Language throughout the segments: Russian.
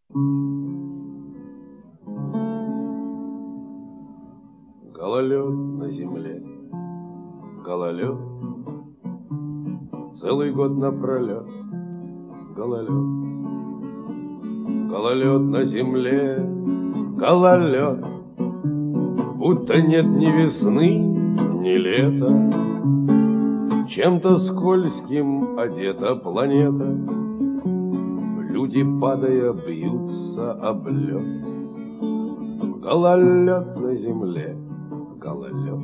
Гололед на земле, гололед, целый год напролет, гололед. Гололед на земле, гололед, будто нет ни весны, ни лета. Чем-то скользким одета планета, люди, падая, бьются об лед. Гололед на земле, гололед,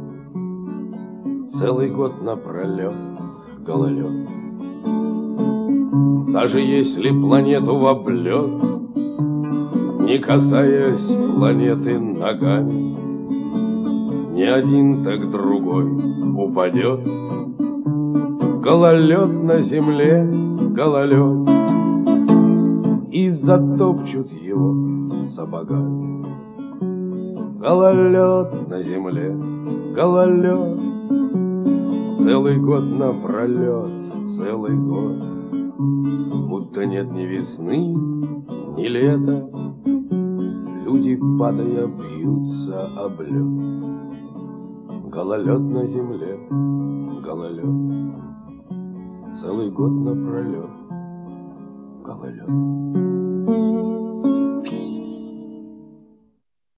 целый год напролет, гололед. Даже если планету в облет, не касаясь планеты ногами, ни один, так другой упадет. Гололед на земле, гололед, и затопчут его сапогами. Гололед на земле, гололед, целый год напролет, целый год, будто нет ни весны, ни лета. Люди, падая, бьются об лед. Гололед на земле, гололед, целый год напролет, гололед.